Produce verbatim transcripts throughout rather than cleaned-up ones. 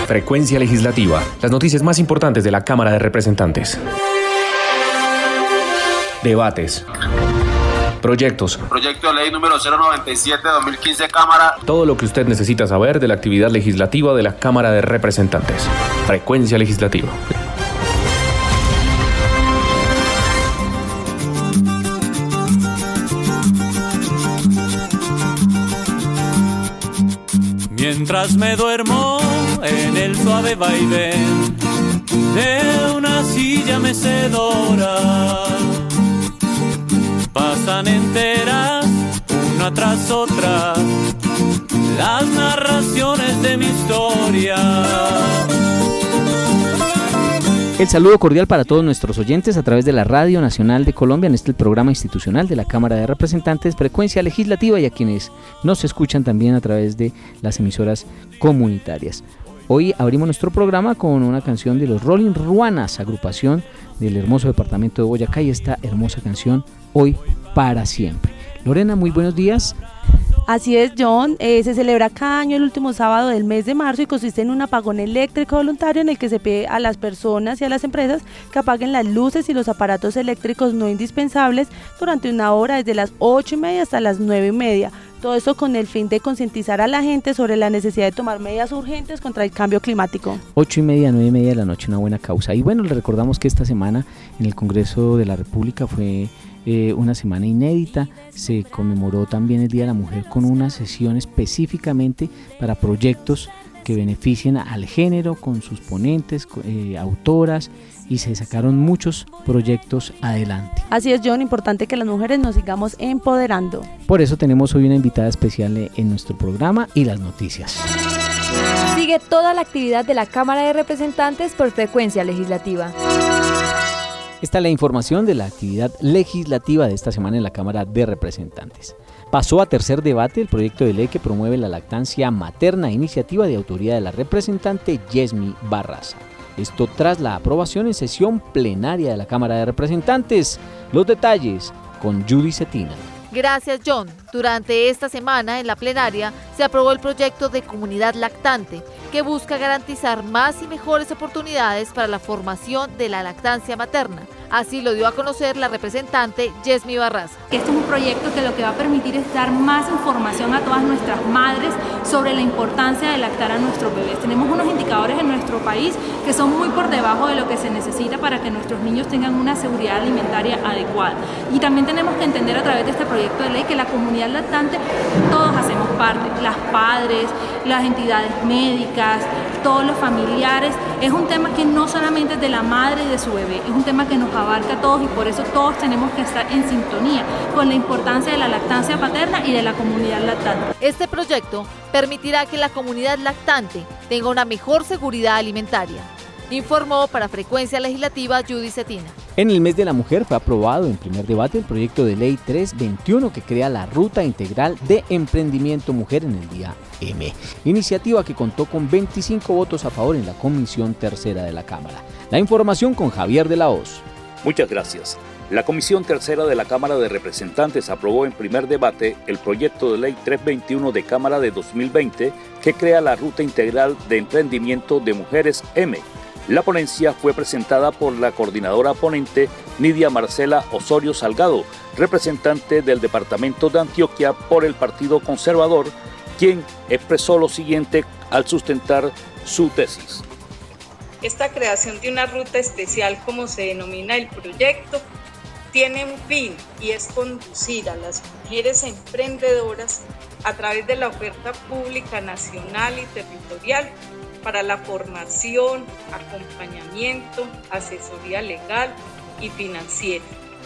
Frecuencia Legislativa. Las noticias más importantes de la Cámara de Representantes. Debates. Proyectos. Proyecto de ley número cero noventa y siete de dos mil quince, Cámara. Todo lo que usted necesita saber de la actividad legislativa de la Cámara de Representantes. Frecuencia Legislativa. Mientras me duermo en el suave vaivén de una silla mecedora, pasan enteras, una tras otra, las narraciones de mi historia. El saludo cordial para todos nuestros oyentes a través de la Radio Nacional de Colombia en este programa institucional de la Cámara de Representantes, Frecuencia Legislativa, y a quienes nos escuchan también a través de las emisoras comunitarias. Hoy abrimos nuestro programa con una canción de los Rolling Ruanas, agrupación del hermoso departamento de Boyacá, y esta hermosa canción, Hoy para Siempre. Lorena, muy buenos días. Así es, John. Eh, se celebra cada año el último sábado del mes de marzo y consiste en un apagón eléctrico voluntario en el que se pide a las personas y a las empresas que apaguen las luces y los aparatos eléctricos no indispensables durante una hora desde las ocho y media hasta las nueve y media. Todo esto con el fin de concientizar a la gente sobre la necesidad de tomar medidas urgentes contra el cambio climático. Ocho y media, nueve y media de la noche, una buena causa. Y bueno, le recordamos que esta semana en el Congreso de la República fue eh, una semana inédita. Se conmemoró también el Día de la Mujer con una sesión específicamente para proyectos que beneficien al género, con sus ponentes, eh, autoras, y se sacaron muchos proyectos adelante. Así es, John, importante que las mujeres nos sigamos empoderando. Por eso tenemos hoy una invitada especial en nuestro programa y las noticias. Sigue toda la actividad de la Cámara de Representantes por Frecuencia Legislativa. Esta es la información de la actividad legislativa de esta semana en la Cámara de Representantes. Pasó a tercer debate el proyecto de ley que promueve la lactancia materna, iniciativa de autoría de la representante Yesmi Barraza. Esto tras la aprobación en sesión plenaria de la Cámara de Representantes. Los detalles con Judy Cetina. Gracias, John. Durante esta semana en la plenaria se aprobó el proyecto de comunidad lactante que busca garantizar más y mejores oportunidades para la formación de la lactancia materna. Así lo dio a conocer la representante Yesmi Barraza. Este es un proyecto que lo que va a permitir es dar más información a todas nuestras madres sobre la importancia de lactar a nuestros bebés. Tenemos unos indicadores en nuestro país que son muy por debajo de lo que se necesita para que nuestros niños tengan una seguridad alimentaria adecuada. Y también tenemos que entender a través de este proyecto de ley que la comunidad lactante todos hacemos parte, las padres, las entidades médicas, todos los familiares. Es un tema que no solamente es de la madre y de su bebé, es un tema que nos abarca a todos y por eso todos tenemos que estar en sintonía con la importancia de la lactancia paterna y de la comunidad lactante. Este proyecto permitirá que la comunidad lactante tenga una mejor seguridad alimentaria. Informó para Frecuencia Legislativa Judy Cetina. En el mes de la mujer fue aprobado en primer debate el proyecto de ley trescientos veintiuno que crea la Ruta Integral de Emprendimiento Mujer en el Día M. Iniciativa que contó con veinticinco votos a favor en la Comisión Tercera de la Cámara. La información con Javier de la Hoz. Muchas gracias. La Comisión Tercera de la Cámara de Representantes aprobó en primer debate el proyecto de ley trescientos veintiuno de Cámara de dos mil veinte que crea la Ruta Integral de Emprendimiento de Mujeres M. La ponencia fue presentada por la coordinadora ponente Nidia Marcela Osorio Salgado, representante del departamento de Antioquia por el Partido Conservador, quien expresó lo siguiente al sustentar su tesis. Esta creación de una ruta especial, como se denomina el proyecto, tiene un fin y es conducir a las mujeres emprendedoras a través de la oferta pública nacional y territorial para la formación, acompañamiento, asesoría legal y financiera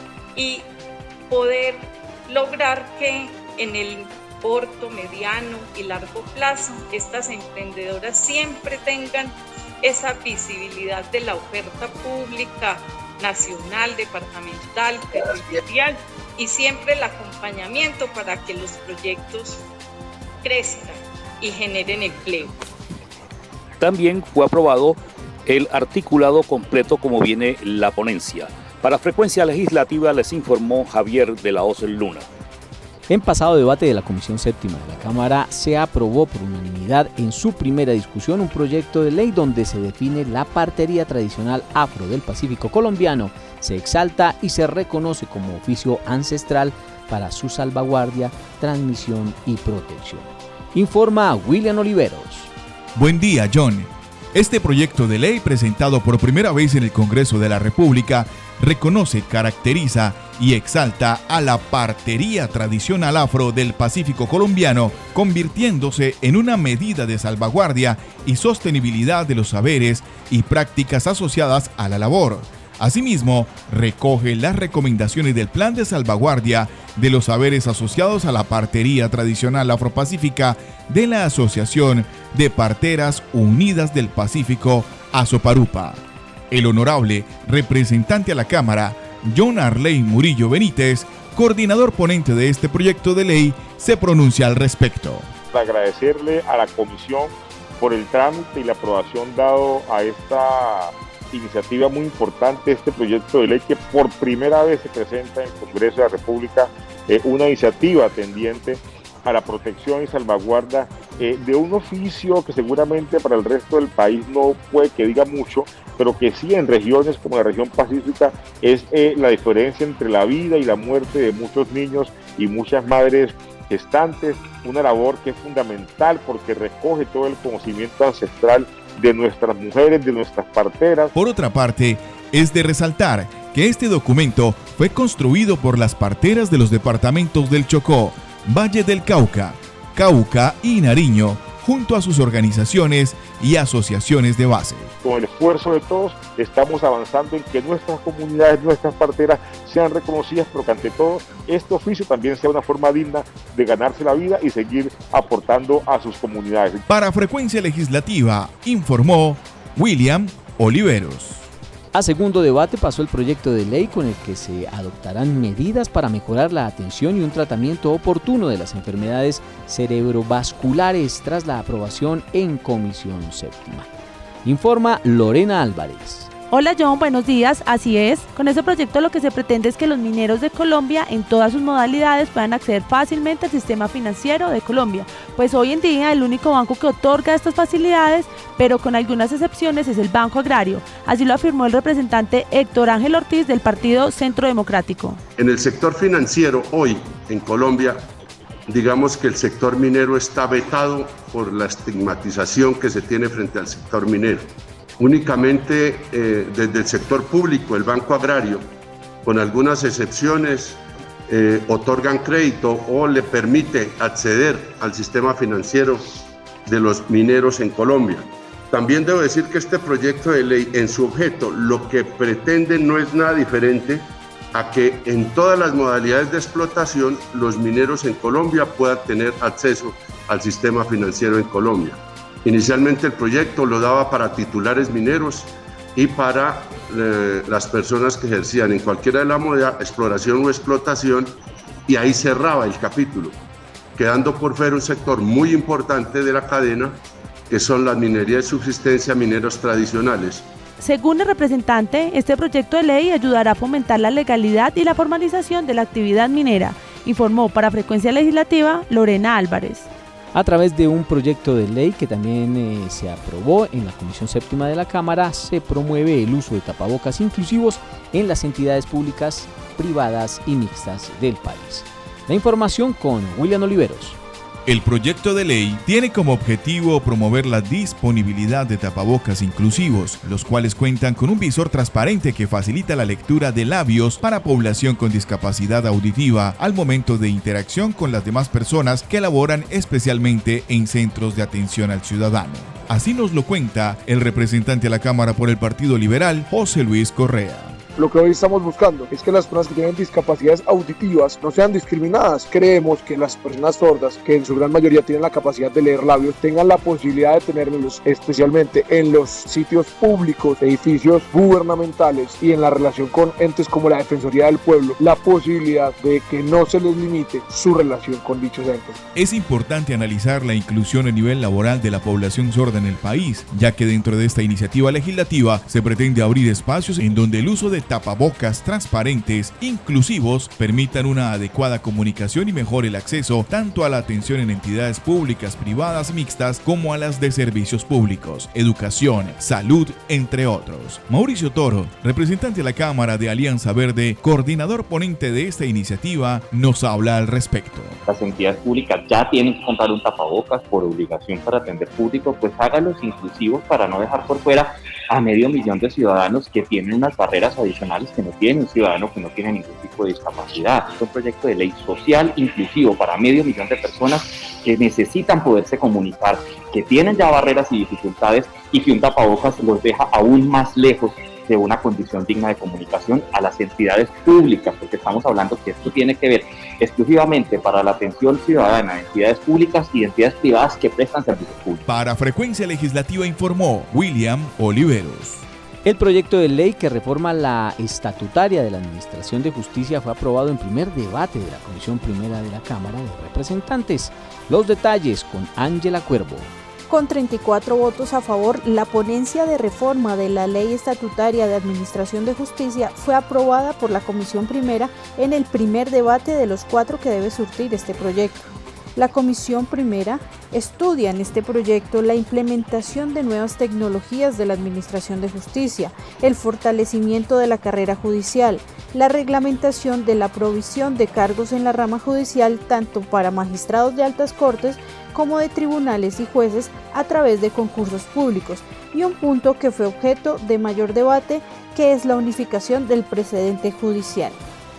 y poder lograr que en el corto, mediano y largo plazo estas emprendedoras siempre tengan esa visibilidad de la oferta pública nacional, departamental, territorial y siempre el acompañamiento para que los proyectos crezcan y generen empleo. También fue aprobado el articulado completo como viene la ponencia. Para Frecuencia Legislativa les informó Javier de la Hoz Luna. En pasado debate de la Comisión Séptima de la Cámara se aprobó por unanimidad en su primera discusión un proyecto de ley donde se define la partería tradicional afro del Pacífico colombiano, se exalta y se reconoce como oficio ancestral para su salvaguardia, transmisión y protección. Informa William Oliveros. Buen día, John. Este proyecto de ley, presentado por primera vez en el Congreso de la República, reconoce, caracteriza y exalta a la partería tradicional afro del Pacífico colombiano, convirtiéndose en una medida de salvaguardia y sostenibilidad de los saberes y prácticas asociadas a la labor. Asimismo, recoge las recomendaciones del Plan de Salvaguardia de los Saberes asociados a la partería tradicional afropacífica de la Asociación de Parteras Unidas del Pacífico, ASOPARUPA. El honorable representante a la Cámara, John Arley Murillo Benítez, coordinador ponente de este proyecto de ley, se pronuncia al respecto. Agradecerle a la Comisión por el trámite y la aprobación dado a esta iniciativa muy importante, este proyecto de ley que por primera vez se presenta en el Congreso de la República, eh, una iniciativa tendiente a la protección y salvaguarda eh, de un oficio que seguramente para el resto del país no puede que diga mucho, pero que sí en regiones como la región pacífica es eh, la diferencia entre la vida y la muerte de muchos niños y muchas madres gestantes, una labor que es fundamental porque recoge todo el conocimiento ancestral de nuestras mujeres, de nuestras parteras. Por otra parte, es de resaltar que este documento fue construido por las parteras de los departamentos del Chocó, Valle del Cauca, Cauca y Nariño, junto a sus organizaciones y asociaciones de base. Con el esfuerzo de todos estamos avanzando en que nuestras comunidades, nuestras parteras sean reconocidas, pero que ante todo este oficio también sea una forma digna de ganarse la vida y seguir aportando a sus comunidades. Para Frecuencia Legislativa, informó William Oliveros. A segundo debate pasó el proyecto de ley con el que se adoptarán medidas para mejorar la atención y un tratamiento oportuno de las enfermedades cerebrovasculares tras la aprobación en Comisión Séptima. Informa Lorena Álvarez. Hola John, buenos días, así es. Con este proyecto lo que se pretende es que los mineros de Colombia en todas sus modalidades puedan acceder fácilmente al sistema financiero de Colombia, pues hoy en día el único banco que otorga estas facilidades, pero con algunas excepciones, es el Banco Agrario. Así lo afirmó el representante Héctor Ángel Ortiz del Partido Centro Democrático. En el sector financiero hoy en Colombia, digamos que el sector minero está vetado por la estigmatización que se tiene frente al sector minero. Únicamente eh, desde el sector público, el Banco Agrario, con algunas excepciones, eh, otorgan crédito o le permite acceder al sistema financiero de los mineros en Colombia. También debo decir que este proyecto de ley en su objeto lo que pretende no es nada diferente a que en todas las modalidades de explotación los mineros en Colombia puedan tener acceso al sistema financiero en Colombia. Inicialmente el proyecto lo daba para titulares mineros y para eh, las personas que ejercían en cualquiera de la modalidad, exploración o explotación, y ahí cerraba el capítulo, quedando por fuera un sector muy importante de la cadena, que son las minerías de subsistencia, mineros tradicionales. Según el representante, este proyecto de ley ayudará a fomentar la legalidad y la formalización de la actividad minera, informó para Frecuencia Legislativa Lorena Álvarez. A través de un proyecto de ley que también eh, se aprobó en la Comisión Séptima de la Cámara, se promueve el uso de tapabocas inclusivos en las entidades públicas, privadas y mixtas del país. La información con William Oliveros. El proyecto de ley tiene como objetivo promover la disponibilidad de tapabocas inclusivos, los cuales cuentan con un visor transparente que facilita la lectura de labios para población con discapacidad auditiva al momento de interacción con las demás personas que laboran especialmente en centros de atención al ciudadano. Así nos lo cuenta el representante a la Cámara por el Partido Liberal, José Luis Correa. Lo que hoy estamos buscando es que las personas que tienen discapacidades auditivas no sean discriminadas. Creemos que las personas sordas, que en su gran mayoría tienen la capacidad de leer labios, tengan la posibilidad de tenerlos, especialmente en los sitios públicos, edificios gubernamentales y en la relación con entes como la Defensoría del Pueblo, la posibilidad de que no se les limite su relación con dichos entes. Es importante analizar la inclusión a nivel laboral de la población sorda en el país, ya que dentro de esta iniciativa legislativa se pretende abrir espacios en donde el uso de tapabocas transparentes, inclusivos, permitan una adecuada comunicación y mejore el acceso tanto a la atención en entidades públicas, privadas, mixtas, como a las de servicios públicos, educación, salud, entre otros. Mauricio Toro, representante de la Cámara de Alianza Verde, coordinador ponente de esta iniciativa, nos habla al respecto. Las entidades públicas ya tienen que comprar un tapabocas por obligación para atender público, pues hágalos inclusivos para no dejar por fuera a medio millón de ciudadanos que tienen unas barreras adicionales que no tiene un ciudadano que no tiene ningún tipo de discapacidad. Es un proyecto de ley social inclusivo para medio millón de personas que necesitan poderse comunicar, que tienen ya barreras y dificultades y que un tapabocas los deja aún más lejos de una condición digna de comunicación a las entidades públicas, porque estamos hablando que esto tiene que ver exclusivamente para la atención ciudadana de entidades públicas y de entidades privadas que prestan servicios públicos. Para Frecuencia Legislativa informó William Oliveros. El proyecto de ley que reforma la estatutaria de la Administración de Justicia fue aprobado en primer debate de la Comisión Primera de la Cámara de Representantes. Los detalles con Ángela Cuervo. Con treinta y cuatro votos a favor, la ponencia de reforma de la Ley Estatutaria de Administración de Justicia fue aprobada por la Comisión Primera en el primer debate de los cuatro que debe surtir este proyecto. La Comisión Primera estudia en este proyecto la implementación de nuevas tecnologías de la Administración de Justicia, el fortalecimiento de la carrera judicial, la reglamentación de la provisión de cargos en la rama judicial tanto para magistrados de altas cortes como de tribunales y jueces a través de concursos públicos, y un punto que fue objeto de mayor debate, que es la unificación del precedente judicial.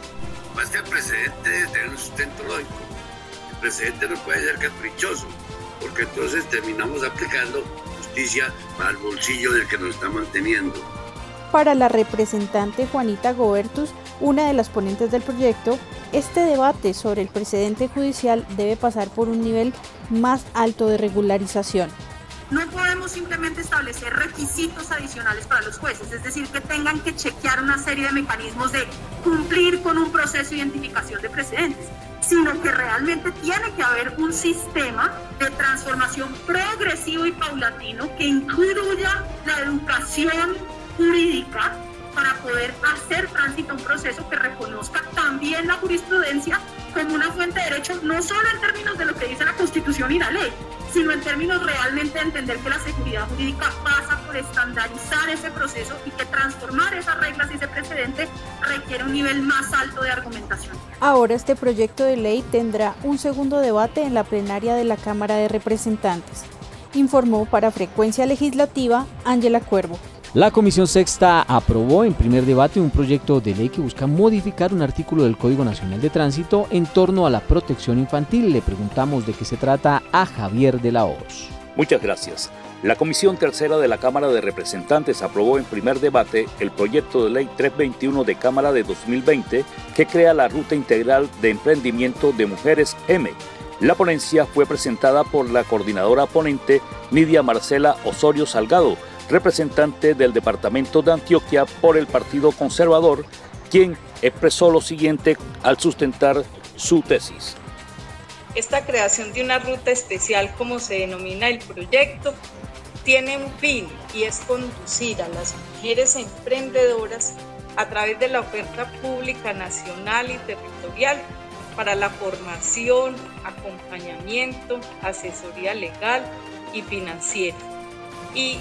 Más que el precedente debe tener un sustento lógico. El precedente no puede ser caprichoso, porque entonces terminamos aplicando justicia al bolsillo del que nos está manteniendo. Para la representante Juanita Gobertus, una de las ponentes del proyecto, este debate sobre el precedente judicial debe pasar por un nivel más alto de regularización. No podemos simplemente establecer requisitos adicionales para los jueces, es decir, que tengan que chequear una serie de mecanismos de cumplir con un proceso de identificación de precedentes, sino que realmente tiene que haber un sistema de transformación progresivo y paulatino que incluya la educación jurídica para poder hacer tránsito a un proceso que reconozca también la jurisprudencia como una fuente de derecho, no solo en términos de lo que dice la Constitución y la ley, sino en términos realmente de entender que la seguridad jurídica pasa por estandarizar ese proceso y que transformar esas reglas y ese precedente requiere un nivel más alto de argumentación. Ahora este proyecto de ley tendrá un segundo debate en la plenaria de la Cámara de Representantes. Informó para Frecuencia Legislativa Ángela Cuervo. La Comisión Sexta aprobó en primer debate un proyecto de ley que busca modificar un artículo del Código Nacional de Tránsito en torno a la protección infantil. Le preguntamos de qué se trata a Javier de la Hoz. Muchas gracias. La Comisión Tercera de la Cámara de Representantes aprobó en primer debate el proyecto de ley trescientos veintiuno de Cámara de dos mil veinte que crea la Ruta Integral de Emprendimiento de Mujeres M. La ponencia fue presentada por la coordinadora ponente Nidia Marcela Osorio Salgado, representante del departamento de Antioquia por el Partido Conservador, quien expresó lo siguiente al sustentar su tesis. Esta creación de una ruta especial, como se denomina el proyecto, tiene un fin y es conducir a las mujeres emprendedoras a través de la oferta pública nacional y territorial para la formación, acompañamiento, asesoría legal y financiera, y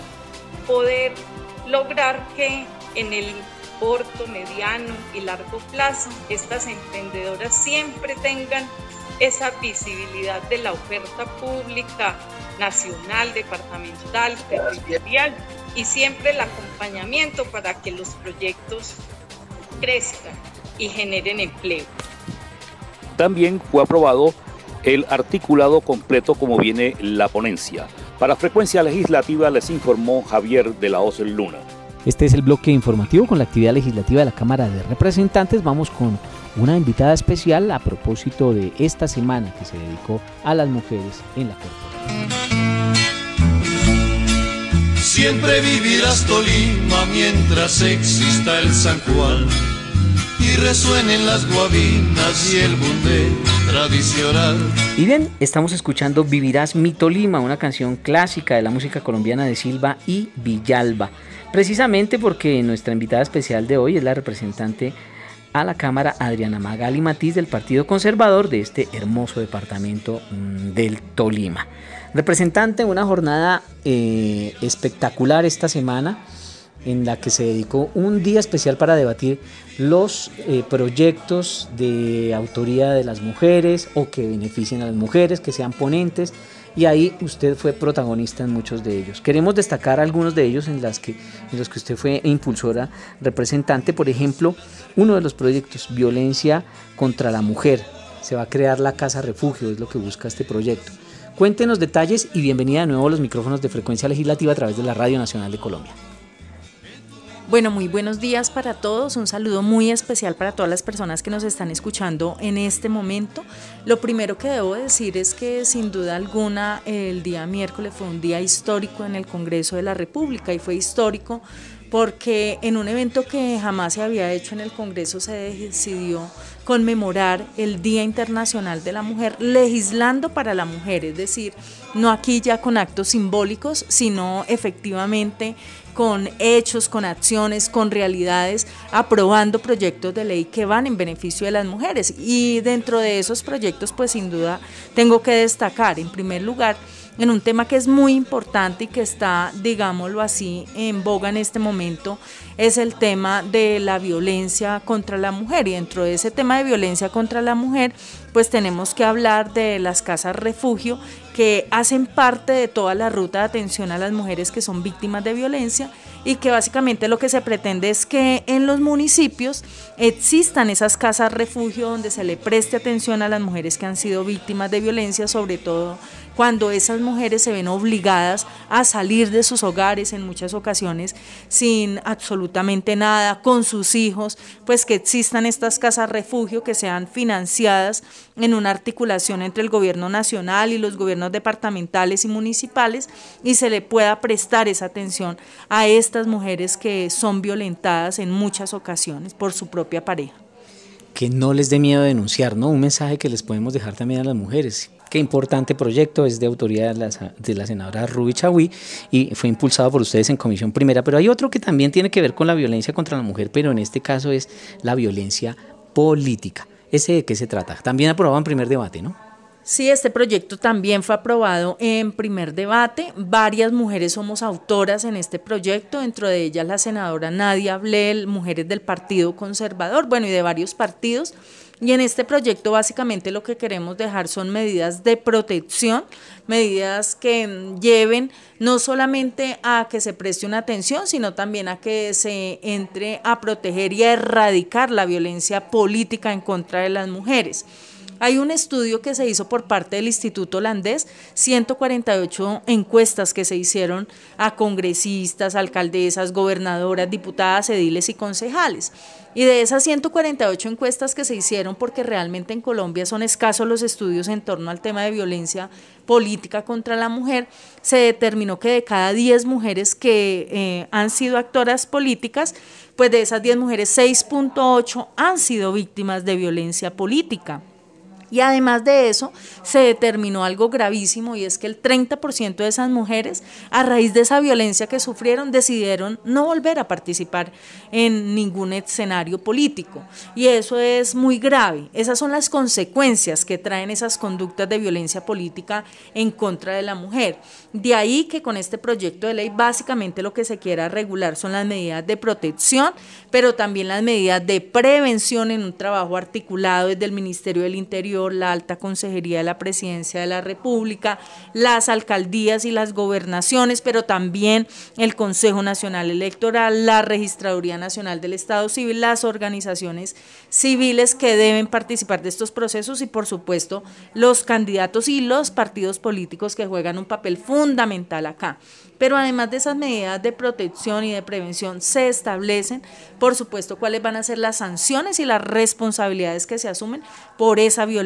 poder lograr que en el corto, mediano y largo plazo estas emprendedoras siempre tengan esa visibilidad de la oferta pública nacional, departamental, territorial, y siempre el acompañamiento para que los proyectos crezcan y generen empleo. También fue aprobado el articulado completo como viene la ponencia. Para Frecuencia Legislativa les informó Javier de la Hoz Luna. Este es el bloque informativo con la actividad legislativa de la Cámara de Representantes. Vamos con una invitada especial a propósito de esta semana que se dedicó a las mujeres en la corporación. Siempre vivirás Tolima mientras exista el San Juan y resuenen las guabinas y el bundé. tradicional. Y bien, estamos escuchando Vivirás mi Tolima, una canción clásica de la música colombiana de Silva y Villalba, precisamente porque nuestra invitada especial de hoy es la representante a la Cámara Adriana Magali Matiz del Partido Conservador de este hermoso departamento del Tolima. Representante, una jornada eh, espectacular esta semana en la que se dedicó un día especial para debatir los eh, proyectos de autoría de las mujeres o que beneficien a las mujeres, que sean ponentes, y ahí usted fue protagonista en muchos de ellos. Queremos destacar algunos de ellos en, las que, en los que usted fue impulsora representante. Por ejemplo, uno de los proyectos, violencia contra la mujer. Se va a crear la Casa Refugio, es lo que busca este proyecto. Cuéntenos detalles y bienvenida de nuevo a los micrófonos de Frecuencia Legislativa a través de la Radio Nacional de Colombia. Bueno, muy buenos días para todos, un saludo muy especial para todas las personas que nos están escuchando en este momento. Lo primero que debo decir es que sin duda alguna el día miércoles fue un día histórico en el Congreso de la República, y fue histórico porque en un evento que jamás se había hecho en el Congreso se decidió conmemorar el Día Internacional de la Mujer, legislando para la mujer, es decir, no aquí ya con actos simbólicos, sino efectivamente con hechos, con acciones, con realidades, aprobando proyectos de ley que van en beneficio de las mujeres. Y dentro de esos proyectos, pues sin duda tengo que destacar, en primer lugar, en un tema que es muy importante y que está, digámoslo así, en boga en este momento, es el tema de la violencia contra la mujer. Y dentro de ese tema de violencia contra la mujer, pues tenemos que hablar de las casas refugio, que hacen parte de toda la ruta de atención a las mujeres que son víctimas de violencia, y que básicamente lo que se pretende es que en los municipios existan esas casas refugio donde se le preste atención a las mujeres que han sido víctimas de violencia, sobre todo cuando esas mujeres se ven obligadas a salir de sus hogares en muchas ocasiones sin absolutamente nada, con sus hijos, pues que existan estas casas refugio que sean financiadas en una articulación entre el gobierno nacional y los gobiernos departamentales y municipales, y se le pueda prestar esa atención a estas mujeres que son violentadas en muchas ocasiones por su propia pareja. Que no les dé miedo denunciar, ¿no? Un mensaje que les podemos dejar también a las mujeres. Qué importante proyecto, es de autoridad de la, de la senadora Ruby Chagüí y fue impulsado por ustedes en Comisión Primera. Pero hay otro que también tiene que ver con la violencia contra la mujer, pero en este caso es la violencia política. ¿Ese de qué se trata? También aprobado en primer debate, ¿no? Sí, este proyecto también fue aprobado en primer debate. Varias mujeres somos autoras en este proyecto, dentro de ellas la senadora Nadia Blel, mujeres del Partido Conservador, bueno, y de varios partidos. Y en este proyecto básicamente lo que queremos dejar son medidas de protección, medidas que lleven no solamente a que se preste una atención, sino también a que se entre a proteger y a erradicar la violencia política en contra de las mujeres. Hay un estudio que se hizo por parte del Instituto Holandés, ciento cuarenta y ocho encuestas que se hicieron a congresistas, alcaldesas, gobernadoras, diputadas, ediles y concejales. Y de esas ciento cuarenta y ocho encuestas que se hicieron, porque realmente en Colombia son escasos los estudios en torno al tema de violencia política contra la mujer, se determinó que de cada diez mujeres que eh, han sido actoras políticas, pues de esas diez mujeres, seis punto ocho han sido víctimas de violencia política. Y además de eso, se determinó algo gravísimo, y es que el treinta por ciento de esas mujeres, a raíz de esa violencia que sufrieron, decidieron no volver a participar en ningún escenario político. Y eso es muy grave. Esas son las consecuencias que traen esas conductas de violencia política en contra de la mujer. De ahí que con este proyecto de ley básicamente lo que se quiera regular son las medidas de protección, pero también las medidas de prevención en un trabajo articulado desde el Ministerio del Interior, la Alta Consejería de la Presidencia de la República, las alcaldías y las gobernaciones, pero también el Consejo Nacional Electoral, la Registraduría Nacional del Estado Civil, las organizaciones civiles que deben participar de estos procesos y, por supuesto, los candidatos y los partidos políticos que juegan un papel fundamental acá. Pero además de esas medidas de protección y de prevención, se establecen, por supuesto, cuáles van a ser las sanciones y las responsabilidades que se asumen por esa violencia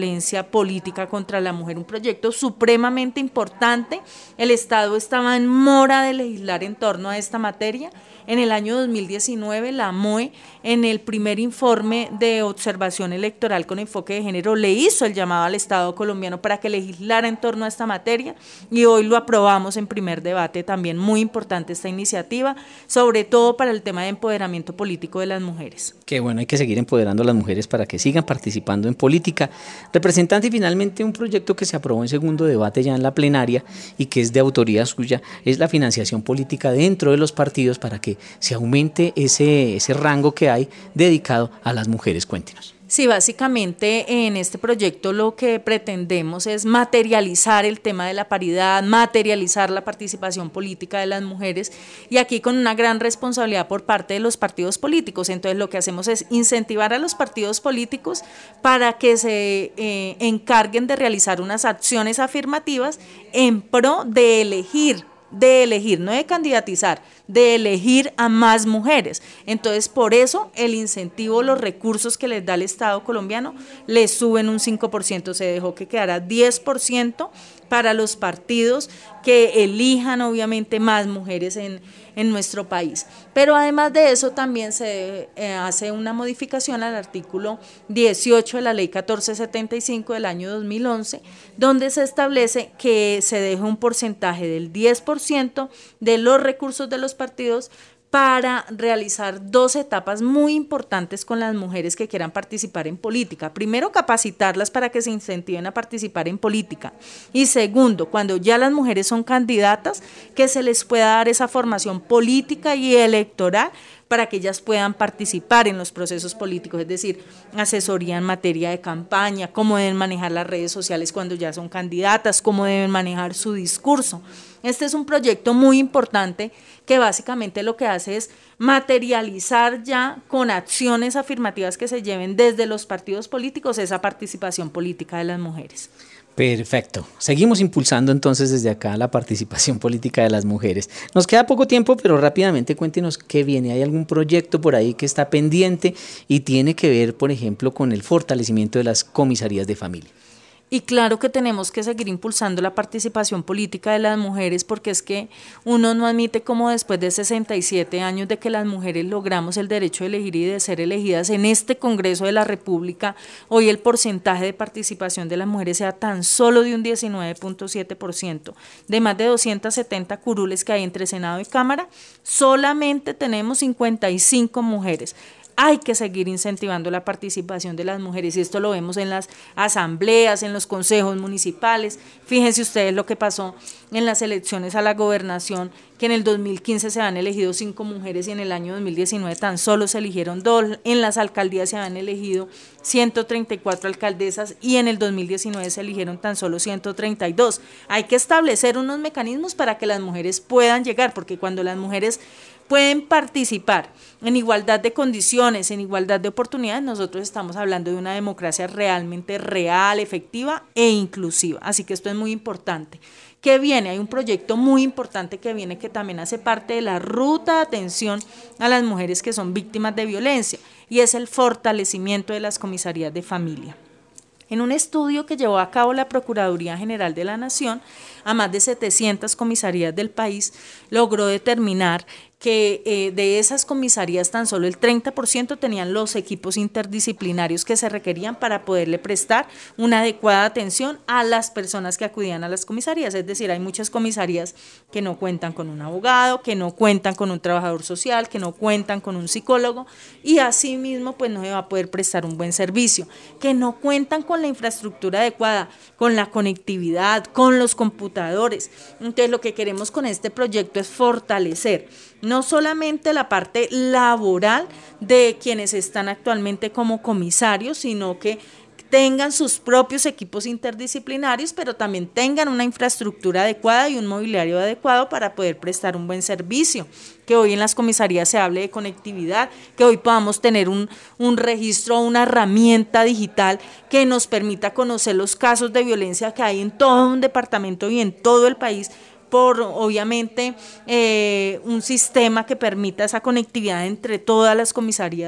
violencia política contra la mujer, un proyecto supremamente importante. El Estado estaba en mora de legislar en torno a esta materia. En el año dos mil diecinueve, la M O E, en el primer informe de observación electoral con enfoque de género, le hizo el llamado al Estado colombiano para que legislara en torno a esta materia, y hoy lo aprobamos en primer debate. También muy importante esta iniciativa, sobre todo para el tema de empoderamiento político de las mujeres. Qué bueno, hay que seguir empoderando a las mujeres para que sigan participando en política. Representante, y finalmente un proyecto que se aprobó en segundo debate ya en la plenaria y que es de autoría suya, es la financiación política dentro de los partidos para que se aumente ese, ese rango que hay dedicado a las mujeres. Cuéntenos. Sí, básicamente en este proyecto lo que pretendemos es materializar el tema de la paridad, materializar la participación política de las mujeres, y aquí con una gran responsabilidad por parte de los partidos políticos. Entonces lo que hacemos es incentivar a los partidos políticos para que se eh, encarguen de realizar unas acciones afirmativas en pro de elegir de elegir, no de candidatizar, de elegir a más mujeres. Entonces, por eso el incentivo, los recursos que les da el Estado colombiano, les suben un cinco por ciento, se dejó que quedara diez por ciento para los partidos que elijan obviamente más mujeres en, en nuestro país. Pero además de eso también se eh, hace una modificación al artículo dieciocho de la ley catorce setenta y cinco del año dos mil once, donde se establece que se deje un porcentaje del diez por ciento de los recursos de los partidos para realizar dos etapas muy importantes con las mujeres que quieran participar en política. Primero, capacitarlas para que se incentiven a participar en política. Y segundo, cuando ya las mujeres son candidatas, que se les pueda dar esa formación política y electoral para que ellas puedan participar en los procesos políticos, es decir, asesoría en materia de campaña, cómo deben manejar las redes sociales cuando ya son candidatas, cómo deben manejar su discurso. Este es un proyecto muy importante que básicamente lo que hace es materializar ya con acciones afirmativas que se lleven desde los partidos políticos esa participación política de las mujeres. Perfecto. Seguimos impulsando entonces desde acá la participación política de las mujeres. Nos queda poco tiempo, pero rápidamente cuéntenos qué viene. ¿Hay algún proyecto por ahí que está pendiente y tiene que ver, por ejemplo, con el fortalecimiento de las comisarías de familia? Y claro que tenemos que seguir impulsando la participación política de las mujeres, porque es que uno no admite cómo después de sesenta y siete años de que las mujeres logramos el derecho de elegir y de ser elegidas en este Congreso de la República, hoy el porcentaje de participación de las mujeres sea tan solo de un diecinueve punto siete por ciento. De más de doscientas setenta curules que hay entre Senado y Cámara, solamente tenemos cincuenta y cinco mujeres. Hay que seguir incentivando la participación de las mujeres, y esto lo vemos en las asambleas, en los consejos municipales. Fíjense ustedes lo que pasó en las elecciones a la gobernación, que en el dos mil quince se han elegido cinco mujeres y en el año dos mil diecinueve tan solo se eligieron dos. En las alcaldías se han elegido ciento treinta y cuatro alcaldesas y en el dos mil diecinueve se eligieron tan solo ciento treinta y dos. Hay que establecer unos mecanismos para que las mujeres puedan llegar, porque cuando las mujeres pueden participar en igualdad de condiciones, en igualdad de oportunidades, nosotros estamos hablando de una democracia realmente real, efectiva e inclusiva. Así que esto es muy importante. ¿Qué viene? Hay un proyecto muy importante que viene, que también hace parte de la ruta de atención a las mujeres que son víctimas de violencia, y es el fortalecimiento de las comisarías de familia. En un estudio que llevó a cabo la Procuraduría General de la Nación a más de setecientas comisarías del país, logró determinar que eh, de esas comisarías tan solo el treinta por ciento tenían los equipos interdisciplinarios que se requerían para poderle prestar una adecuada atención a las personas que acudían a las comisarías. Es decir, hay muchas comisarías que no cuentan con un abogado, que no cuentan con un trabajador social, que no cuentan con un psicólogo, y asimismo pues no se va a poder prestar un buen servicio, que no cuentan con la infraestructura adecuada, con la conectividad, con los computadores. Entonces lo que queremos con este proyecto es fortalecer no solamente la parte laboral de quienes están actualmente como comisarios, sino que tengan sus propios equipos interdisciplinarios, pero también tengan una infraestructura adecuada y un mobiliario adecuado para poder prestar un buen servicio, que hoy en las comisarías se hable de conectividad, que hoy podamos tener un, un registro, una herramienta digital que nos permita conocer los casos de violencia que hay en todo un departamento y en todo el país, por obviamente eh, un sistema que permita esa conectividad entre todas las comisarías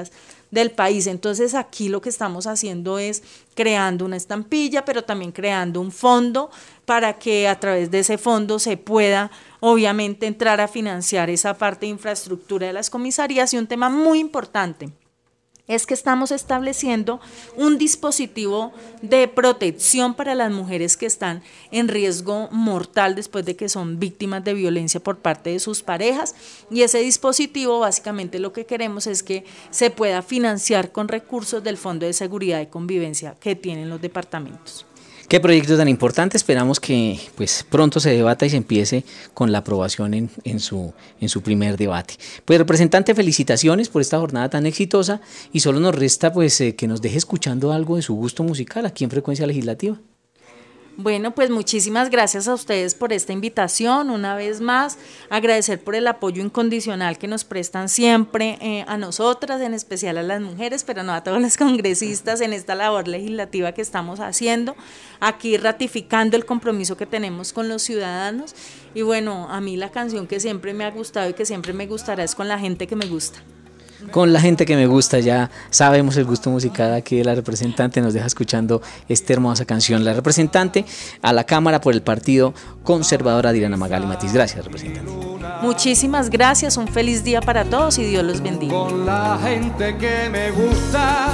del país. Entonces aquí lo que estamos haciendo es creando una estampilla, pero también creando un fondo para que a través de ese fondo se pueda obviamente entrar a financiar esa parte de infraestructura de las comisarías. Y un tema muy importante es que estamos estableciendo un dispositivo de protección para las mujeres que están en riesgo mortal después de que son víctimas de violencia por parte de sus parejas, y ese dispositivo básicamente lo que queremos es que se pueda financiar con recursos del Fondo de Seguridad y Convivencia que tienen los departamentos. Qué proyecto tan importante, esperamos que pues pronto se debata y se empiece con la aprobación en, en, su, en su primer debate. Pues representante, felicitaciones por esta jornada tan exitosa y solo nos resta pues eh, que nos deje escuchando algo de su gusto musical aquí en Frecuencia Legislativa. Bueno, pues muchísimas gracias a ustedes por esta invitación, una vez más, agradecer por el apoyo incondicional que nos prestan siempre eh, a nosotras, en especial a las mujeres, pero no a todos los congresistas en esta labor legislativa que estamos haciendo, aquí ratificando el compromiso que tenemos con los ciudadanos. Y bueno, a mí la canción que siempre me ha gustado y que siempre me gustará es Con la gente que me gusta. Con la gente que me gusta, ya sabemos el gusto musical aquí de la representante, nos deja escuchando esta hermosa canción. La representante a la Cámara por el Partido Conservador, Adriana Magali Matiz. Gracias, representante. Muchísimas gracias, un feliz día para todos y Dios los bendiga. Con la gente que me gusta,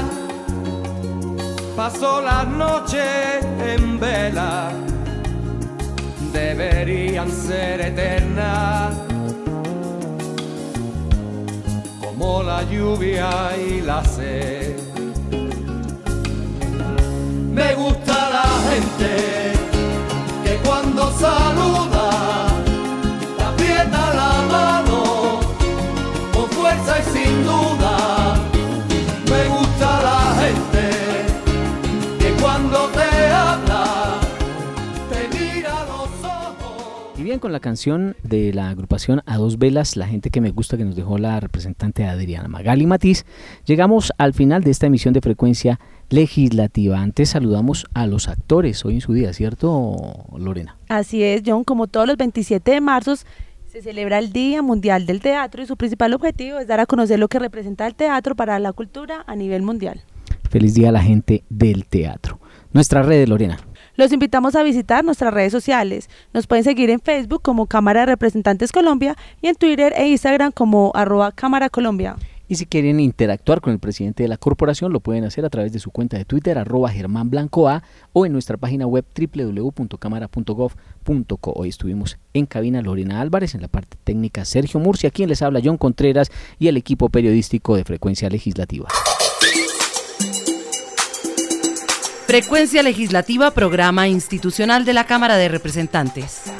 paso las noches en vela, deberían ser eternas, como la lluvia y la sed. Me gusta la gente que cuando saluda te aprieta la mano con fuerza y sin duda. Me gusta la gente que cuando te habla te mira los ojos. Y bien, con la canción de la agrupación A Dos Velas, La gente que me gusta, que nos dejó la representante Adriana Magali Matiz, llegamos al final de esta emisión de Frecuencia Legislativa. Antes saludamos a los actores hoy en su día, ¿cierto, Lorena? Así es, John, como todos los veintisiete de marzo se celebra el Día Mundial del Teatro y su principal objetivo es dar a conocer lo que representa el teatro para la cultura a nivel mundial. Feliz día a la gente del teatro. Nuestras redes, Lorena. Los invitamos a visitar nuestras redes sociales. Nos pueden seguir en Facebook como Cámara de Representantes Colombia y en Twitter e Instagram como arroba Cámara Colombia. Y si quieren interactuar con el presidente de la corporación, lo pueden hacer a través de su cuenta de Twitter, arroba Germán Blanco A, o en nuestra página web doble u doble u doble u punto cámara punto gov punto co. Hoy estuvimos en cabina Lorena Álvarez, en la parte técnica Sergio Murcia, quien les habla John Contreras y el equipo periodístico de Frecuencia Legislativa. Frecuencia Legislativa, programa institucional de la Cámara de Representantes.